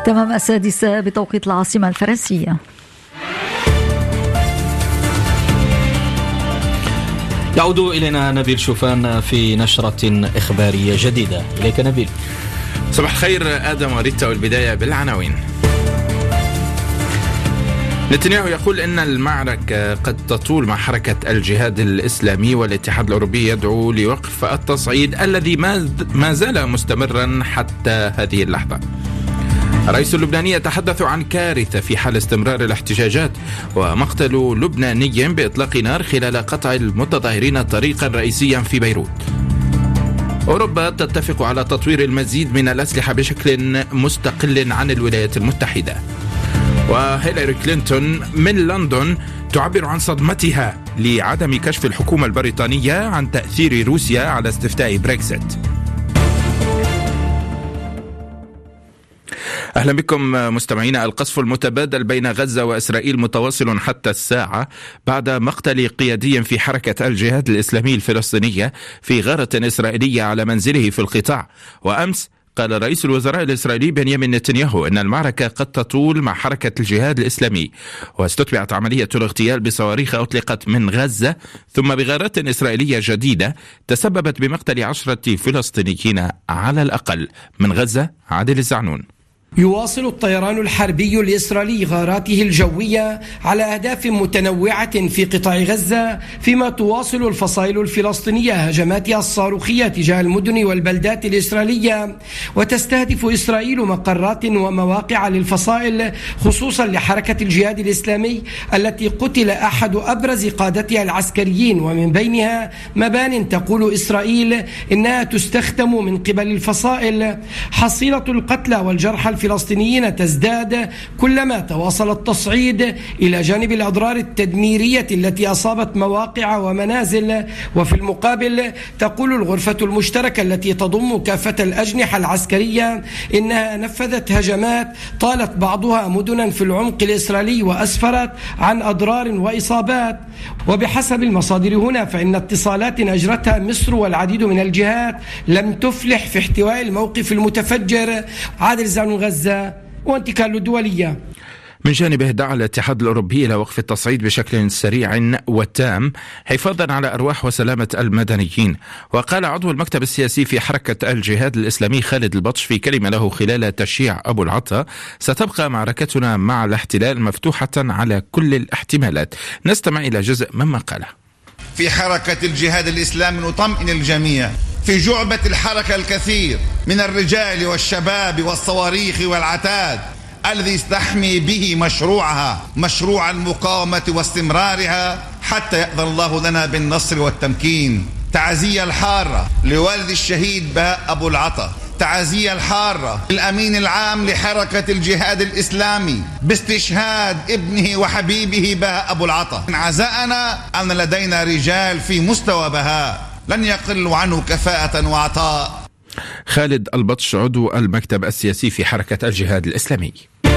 تمام 6 بتوقيت العاصمة الفرنسية. يعود إلينا نبيل شوفان في نشرة إخبارية جديدة. إليك نبيل. صباح الخير آدم وريتا، والبداية بالعناوين. نتنياهو يقول إن المعركة قد تطول مع حركة الجهاد الإسلامي، والاتحاد الأوروبي يدعو لوقف التصعيد الذي ما زال مستمرا حتى هذه اللحظة. الرئيس اللبناني يتحدث عن كارثة في حال استمرار الاحتجاجات، ومقتل لبناني بإطلاق نار خلال قطع المتظاهرين طريقا رئيسيا في بيروت. أوروبا تتفق على تطوير المزيد من الأسلحة بشكل مستقل عن الولايات المتحدة. وهيلاري كلينتون من لندن تعبر عن صدمتها لعدم كشف الحكومة البريطانية عن تأثير روسيا على استفتاء بريكسيت. أهلا بكم مستمعينا. القصف المتبادل بين غزة وإسرائيل متواصل حتى الساعة بعد مقتل قيادي في حركة الجهاد الإسلامي الفلسطينية في غارة إسرائيلية على منزله في القطاع. وأمس قال رئيس الوزراء الإسرائيلي بنيامين نتنياهو إن المعركة قد تطول مع حركة الجهاد الإسلامي، واستتبعت عملية الاغتيال بصواريخ أطلقت من غزة ثم بغارات إسرائيلية جديدة تسببت بمقتل 10 فلسطينيين على الأقل. من غزة عادل الزعنون. يواصل الطيران الحربي الإسرائيلي غاراته الجوية على أهداف متنوعة في قطاع غزة، فيما تواصل الفصائل الفلسطينية هجماتها الصاروخية تجاه المدن والبلدات الإسرائيلية، وتستهدف إسرائيل مقرات ومواقع للفصائل خصوصا لحركة الجهاد الإسلامي التي قتل أحد أبرز قادتها العسكريين، ومن بينها مبان تقول إسرائيل إنها تستخدم من قبل الفصائل. حصيلة القتلى والجرحى الفلسطينيين تزداد كلما تواصل التصعيد، إلى جانب الأضرار التدميرية التي أصابت مواقع ومنازل. وفي المقابل تقول الغرفة المشتركة التي تضم كافة الأجنحة العسكرية إنها نفذت هجمات طالت بعضها مدنا في العمق الإسرائيلي وأسفرت عن أضرار وإصابات. وبحسب المصادر هنا فإن اتصالات أجرتها مصر والعديد من الجهات لم تفلح في احتواء الموقف المتفجر. عادل زعنون، غزة، وانتقال الدولية. من جانبه دعا الاتحاد الأوروبي إلى وقف التصعيد بشكل سريع وتام حفاظا على أرواح وسلامة المدنيين. وقال عضو المكتب السياسي في حركة الجهاد الإسلامي خالد البطش في كلمة له خلال تشييع أبو العطا: ستبقى معركتنا مع الاحتلال مفتوحة على كل الاحتمالات. نستمع إلى جزء مما قاله. في حركة الجهاد الإسلامي نطمئن الجميع في جعبة الحركة الكثير من الرجال والشباب والصواريخ والعتاد الذي يستحمي به مشروعها، مشروع المقاومة واستمرارها حتى يأذن الله لنا بالنصر والتمكين. تعزية الحارة لوالد الشهيد بهاء أبو العطا، تعزية الحارة للأمين العام لحركة الجهاد الإسلامي باستشهاد ابنه وحبيبه بهاء أبو العطا. عزاءنا أن لدينا رجال في مستوى بهاء لن يقلوا عنه كفاءة وعطاء. خالد البطش عضو المكتب السياسي في حركة الجهاد الإسلامي.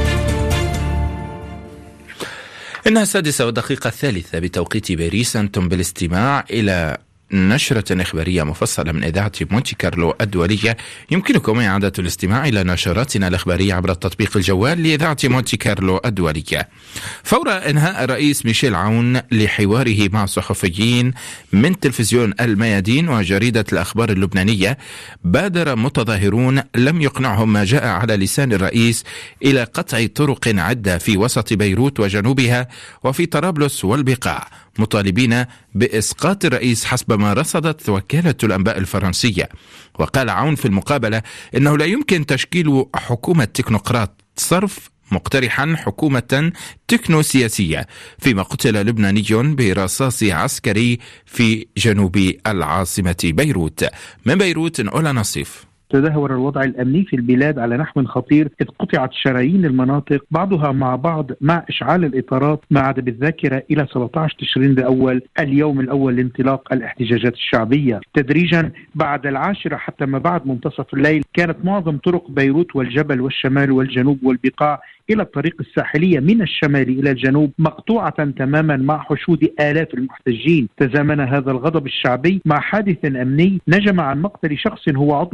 إنها 6:03 بتوقيت باريس. أنتم بالاستماع إلى نشرة إخبارية مفصلة من إذاعة مونتي كارلو الدولية. يمكنكم إعادة الاستماع إلى نشراتنا الإخبارية عبر التطبيق الجوال لإذاعة مونتي كارلو الدولية. فور انهاء الرئيس ميشيل عون لحواره مع صحفيين من تلفزيون الميادين وجريدة الأخبار اللبنانية، بادر متظاهرون لم يقنعهم ما جاء على لسان الرئيس إلى قطع طرق عدة في وسط بيروت وجنوبها وفي طرابلس والبقاع، مطالبين بإسقاط الرئيس حسب ما رصدت وكالة الأنباء الفرنسية. وقال عون في المقابلة إنه لا يمكن تشكيل حكومة تكنوقراط صرف، مقترحا حكومة تكنو سياسية، فيما قتل لبناني برصاص عسكري في جنوب العاصمة بيروت. من بيروت أولا نصيف. تدهور الوضع الأمني في البلاد على نحو خطير، إذ قطعت شرايين المناطق بعضها مع بعض مع إشعال الإطارات ما عاد بالذاكرة إلى 17 تشرين الأول، اليوم الأول لانطلاق الاحتجاجات الشعبية. تدريجا بعد 10 حتى ما بعد منتصف الليل كانت معظم طرق بيروت والجبل والشمال والجنوب والبقاع إلى الطريق الساحلية من الشمال إلى الجنوب مقطوعة تماما مع حشود آلاف المحتجين. تزامن هذا الغضب الشعبي مع حادث أمني نجم عن مقتل شخص هو عضو في حزب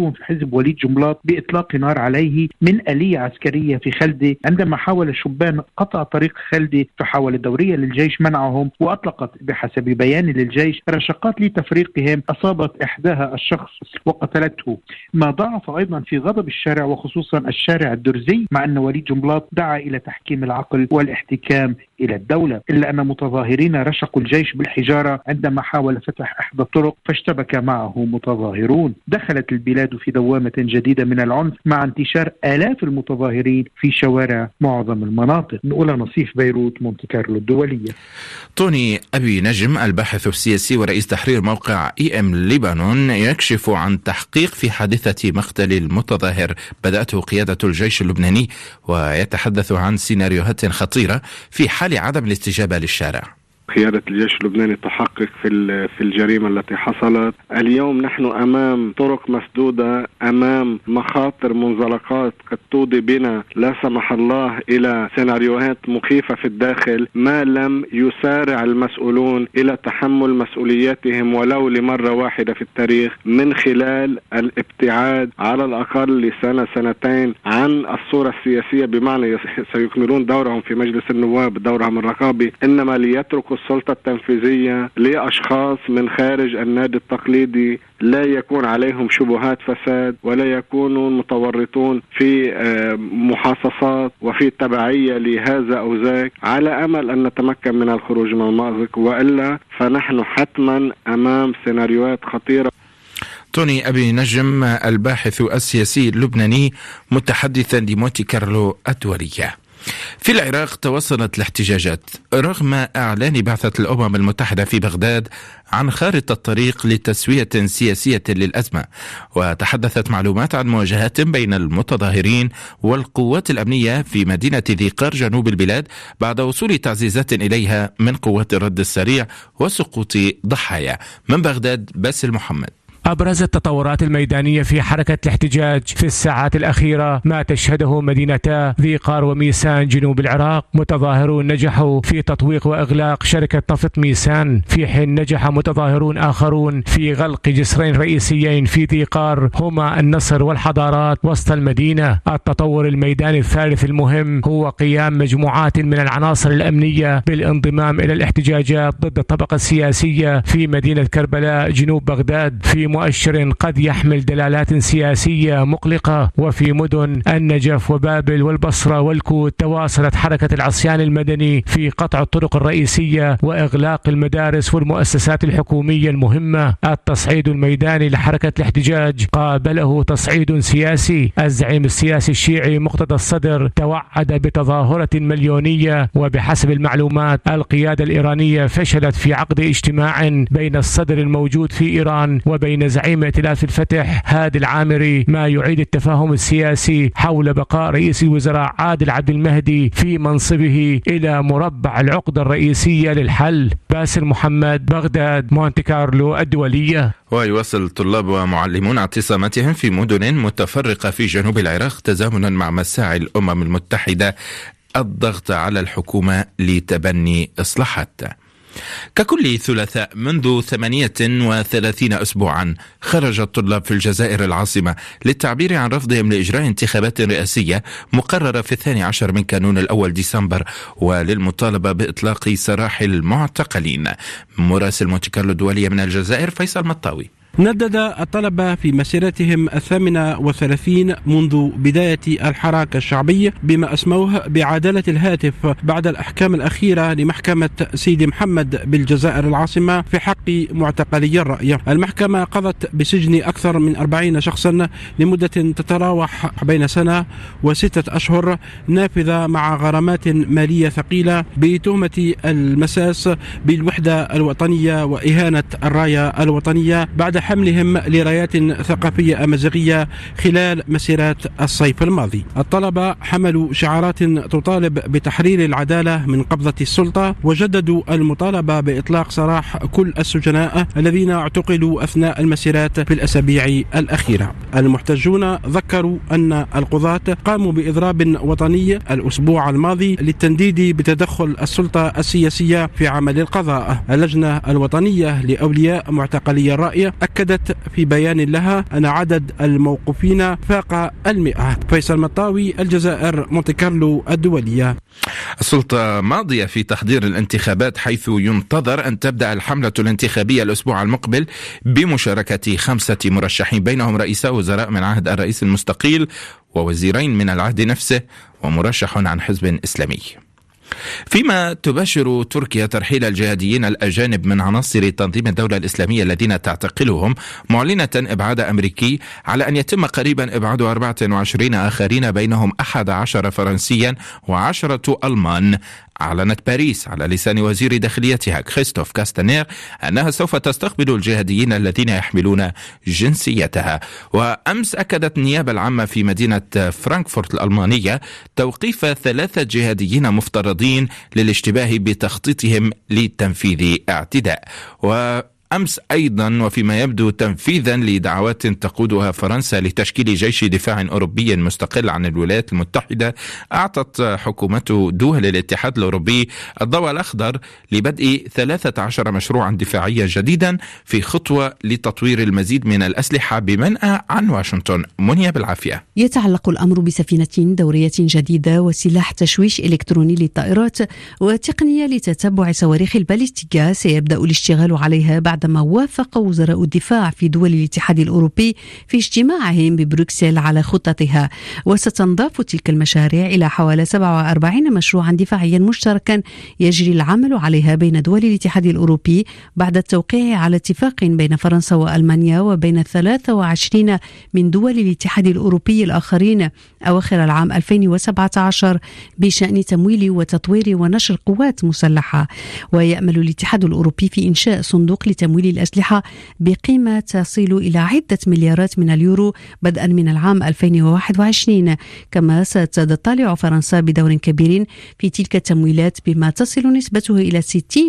يطالب وليد جنبلاط بإطلاق نار عليه من آلية عسكرية في خلدة عندما حاول الشبان قطع طريق خلدة، فحاول الدورية للجيش منعهم وأطلقت بحسب بيان للجيش رشقات لتفريقهم أصابت إحداها الشخص وقتلته، ما ضاعف أيضا في غضب الشارع وخصوصا الشارع الدرزي، مع أن وليد جنبلاط دعا إلى تحكيم العقل والاحتكام إلى الدولة، إلا أن متظاهرين رشقوا الجيش بالحجارة عندما حاول فتح إحدى الطرق فاشتبك معه متظاهرون. دخلت البلاد في دوامة جديدة من العنف مع انتشار آلاف المتظاهرين في شوارع معظم المناطق. نقول نصيف بيروت، مونتي كارلو الدولية. توني أبي نجم الباحث السياسي ورئيس تحرير موقع EM لبنان يكشف عن تحقيق في حادثة مقتل المتظاهر بدأته قيادة الجيش اللبناني، ويتحدث عن سيناريوهات خطيرة في حال عدم الاستجابة للشارع. قيادة الجيش اللبناني تحقق في الجريمة التي حصلت. اليوم نحن أمام طرق مسدودة، أمام مخاطر منزلقات قد تودي بنا لا سمح الله إلى سيناريوهات مخيفة في الداخل، ما لم يسارع المسؤولون إلى تحمل مسؤولياتهم ولو لمرة واحدة في التاريخ، من خلال الابتعاد على الأقل لسنة سنتين عن الصورة السياسية، بمعنى سيكملون دورهم في مجلس النواب دورهم الرقابي، إنما ليتركوا السلطة التنفيذية لأشخاص من خارج النادي التقليدي لا يكون عليهم شبهات فساد ولا يكونوا متورطون في محاصصات وفي تبعية لهذا أو ذاك، على أمل أن نتمكن من الخروج من المأزق، وإلا فنحن حتما أمام سيناريوهات خطيرة. توني أبي نجم الباحث السياسي اللبناني متحدثا لمونتي كارلو الدولية. في العراق تواصلت الاحتجاجات رغم إعلان بعثة الأمم المتحدة في بغداد عن خارطة الطريق لتسوية سياسية للأزمة، وتحدثت معلومات عن مواجهات بين المتظاهرين والقوات الأمنية في مدينة ذي قار جنوب البلاد بعد وصول تعزيزات إليها من قوات الرد السريع وسقوط ضحايا. من بغداد باسل محمد. أبرز التطورات الميدانية في حركة الاحتجاج في الساعات الأخيرة ما تشهده مدينتا ذي قار وميسان جنوب العراق. متظاهرون نجحوا في تطويق وإغلاق شركة نفط ميسان، في حين نجح متظاهرون آخرون في غلق جسرين رئيسيين في ذي قار هما النصر والحضارات وسط المدينة. التطور الميداني الثالث المهم هو قيام مجموعات من العناصر الأمنية بالانضمام إلى الاحتجاجات ضد الطبقة السياسية في مدينة كربلاء جنوب بغداد، في مؤشر قد يحمل دلالات سياسية مقلقة. وفي مدن النجف وبابل والبصرة والكوت تواصلت حركة العصيان المدني في قطع الطرق الرئيسية وإغلاق المدارس والمؤسسات الحكومية المهمة. التصعيد الميداني لحركة الاحتجاج قابله تصعيد سياسي. الزعيم السياسي الشيعي مقتدى الصدر توعد بتظاهرة مليونية، وبحسب المعلومات القيادة الإيرانية فشلت في عقد اجتماع بين الصدر الموجود في إيران وبين زعيم ائتلاف الفتح هادي العامري، ما يعيد التفاهم السياسي حول بقاء رئيس الوزراء عادل عبد المهدي في منصبه إلى مربع العقدة الرئيسية للحل. باسل محمد، بغداد، مونتي كارلو الدولية. ويواصل طلاب ومعلمون اعتصاماتهم في مدن متفرقة في جنوب العراق تزامنا مع مساعي الأمم المتحدة الضغط على الحكومة لتبني إصلاحات. ككل ثلاثاء منذ 38 أسبوعا خرج الطلاب في الجزائر العاصمة للتعبير عن رفضهم لإجراء انتخابات رئاسية مقررة في 12 من كانون الأول ديسمبر، وللمطالبة بإطلاق سراح المعتقلين. مراسل مونتي كارلو الدولية من الجزائر فيصل مطاوي. ندد الطلبة في مسيرتهم 38 منذ بداية الحراك الشعبي بما أسموه بعدالة الهاتف بعد الأحكام الأخيرة لمحكمة سيدي محمد بالجزائر العاصمة في حق معتقلي الرأي. المحكمة قضت بسجن أكثر من 40 شخصا لمدة تتراوح بين سنة و6 أشهر، نافذة مع غرامات مالية ثقيلة بتهمة المساس بالوحدة الوطنية وإهانة الراية الوطنية بعد حملهم لرايات ثقافية أمازيغية خلال مسيرات الصيف الماضي. الطلبة حملوا شعارات تطالب بتحرير العدالة من قبضة السلطة، وجددوا المطالبة بإطلاق سراح كل السجناء الذين اعتقلوا أثناء المسيرات في الأسابيع الأخيرة. المحتجون ذكروا أن القضاة قاموا بإضراب وطني الأسبوع الماضي للتنديد بتدخل السلطة السياسية في عمل القضاء. اللجنة الوطنية لأولياء معتقلي الرأي أكدت في بيان لها أن عدد الموقوفين فاق 100. فيصل مطاوي، الجزائر، مونتي كارلو الدولية. السلطة ماضية في تحضير الانتخابات، حيث ينتظر أن تبدأ الحملة الانتخابية الأسبوع المقبل بمشاركة 5 مرشحين، بينهم رئيس وزراء من عهد الرئيس المستقيل ووزيرين من العهد نفسه ومرشح عن حزب إسلامي. فيما تباشر تركيا ترحيل الجهاديين الأجانب من عناصر تنظيم الدولة الإسلامية الذين تعتقلهم، معلنة إبعاد أمريكي على أن يتم قريبا إبعاد 24 آخرين، بينهم 11 فرنسيا و10 ألمان. أعلنت باريس على لسان وزير داخليتها كريستوف كاستانير أنها سوف تستقبل الجهاديين الذين يحملون جنسيتها. وأمس أكدت النيابة العامة في مدينة فرانكفورت الألمانية توقيف 3 جهاديين مفترضين للاشتباه بتخطيطهم لتنفيذ اعتداء. أمس أيضا، وفيما يبدو تنفيذا لدعوات تقودها فرنسا لتشكيل جيش دفاع أوروبي مستقل عن الولايات المتحدة، أعطت حكومة دول الاتحاد الأوروبي الضوء الأخضر لبدء 13 مشروعا دفاعيا جديدا في خطوة لتطوير المزيد من الأسلحة بمنأى عن واشنطن. منيا بالعافية. يتعلق الأمر بسفينة دورية جديدة وسلاح تشويش إلكتروني للطائرات وتقنية لتتبع صواريخ الباليستيكية سيبدأ الاشتغال عليها بعدما وافق وزراء الدفاع في دول الاتحاد الأوروبي في اجتماعهم ببروكسل على خطتها. وستنضاف تلك المشاريع إلى حوالي 47 مشروعا دفاعيا مشتركا يجري العمل عليها بين دول الاتحاد الأوروبي بعد التوقيع على اتفاق بين فرنسا وألمانيا وبين 23 من دول الاتحاد الأوروبي الآخرين أواخر العام 2017 بشأن تمويل وتطوير ونشر قوات مسلحة. ويأمل الاتحاد الأوروبي في إنشاء صندوق لتمويل الأسلحة بقيمة تصل إلى عدة مليارات من اليورو بدءا من العام 2021. كما ستطالع فرنسا بدور كبير في تلك التمويلات بما تصل نسبته إلى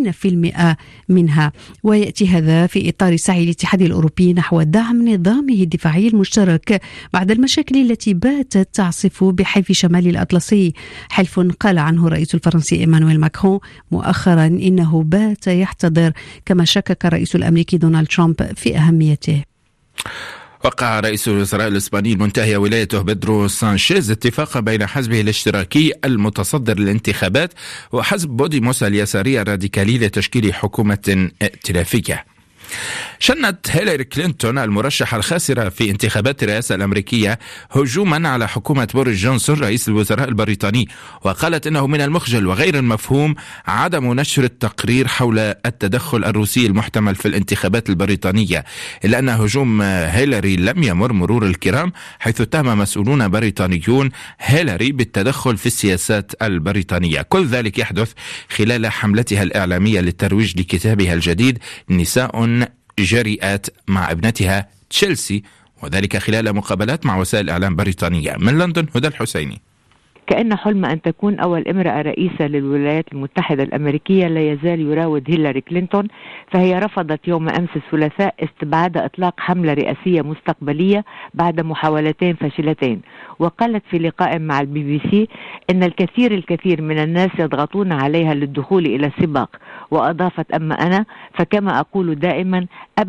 60% منها. ويأتي هذا في إطار سعي الاتحاد الأوروبي نحو دعم نظامه الدفاعي المشترك بعد المشاكل التي باتت تعصف بحلف شمال الأطلسي، حلف قال عنه الرئيس الفرنسي إيمانويل ماكرون مؤخرا إنه بات يحتضر، كما شكك الرئيس الأمريكي دونالد ترامب في أهميته. وقع رئيس الوزراء الإسباني المنتهي ولايته بيدرو سانشيز اتفاقا بين حزبه الاشتراكي المتصدر للانتخابات وحزب بوديموس اليساري الراديكالي لتشكيل حكومة ائتلافية. شنت هيلاري كلينتون المرشحة الخاسرة في انتخابات الرئاسة الأمريكية هجوما على حكومة بوريس جونسون رئيس الوزراء البريطاني، وقالت إنه من المخجل وغير المفهوم عدم نشر التقرير حول التدخل الروسي المحتمل في الانتخابات البريطانية، إلا أن هجوم هيلاري لم يمر مرور الكرام، حيث اتهم مسؤولون بريطانيون هيلاري بالتدخل في السياسات البريطانية. كل ذلك يحدث خلال حملتها الإعلامية للترويج لكتابها الجديد نساء جريئات مع ابنتها تشيلسي، وذلك خلال مقابلات مع وسائل إعلام بريطانية. من لندن هدى الحسيني. كأن حلم أن تكون أول امرأة رئيسة للولايات المتحدة الأمريكية لا يزال يراود هيلاري كلينتون، فهي رفضت يوم أمس الثلاثاء استبعاد إطلاق حملة رئاسية مستقبلية بعد محاولتين فاشلتين. وقالت في لقاء مع BBC إن الكثير من الناس يضغطون عليها للدخول إلى السباق، وأضافت أما أنا فكما أقول دائما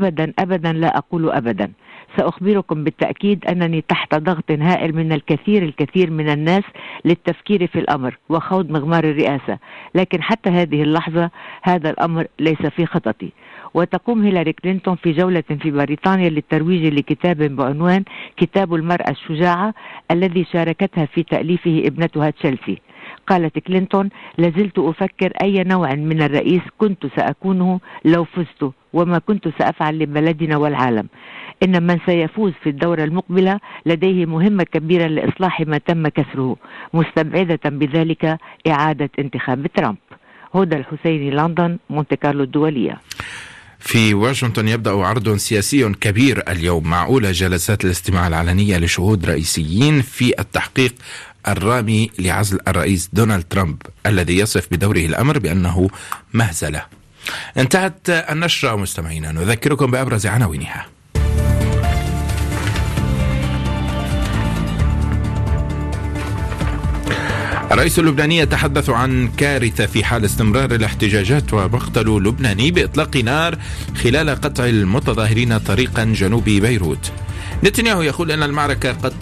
أبدا لا أقول أبدا. سأخبركم بالتأكيد أنني تحت ضغط هائل من الكثير من الناس للتفكير في الأمر وخوض مغمار الرئاسة، لكن حتى هذه اللحظة هذا الأمر ليس في خططي. وتقوم هيلاري كلينتون في جولة في بريطانيا للترويج لكتاب بعنوان كتاب المرأة الشجاعة الذي شاركتها في تأليفه ابنتها تشيلسي. قالت كلينتون: لازلت أفكر أي نوع من الرئيس كنت سأكونه لو فزت، وما كنت سأفعل لبلدنا والعالم. إن من سيفوز في الدورة المقبلة لديه مهمة كبيرة لإصلاح ما تم كسره، مستبعدة بذلك إعادة انتخاب ترامب. هدى الحسيني، لندن، مونتي كارلو الدولية. في واشنطن يبدأ عرض سياسي كبير اليوم مع أولى جلسات الاستماع العلنية لشهود رئيسيين في التحقيق الرامي لعزل الرئيس دونالد ترامب الذي يصف بدوره الأمر بأنه مهزلة. انتهت النشرة مستمعينا، نذكركم بأبرز عناوينها. الرئيس اللبناني يتحدث عن كارثة في حال استمرار الاحتجاجات ومقتل لبناني بإطلاق نار خلال قطع المتظاهرين طريقا جنوب بيروت. نتنياهو يقول أن المعركة قد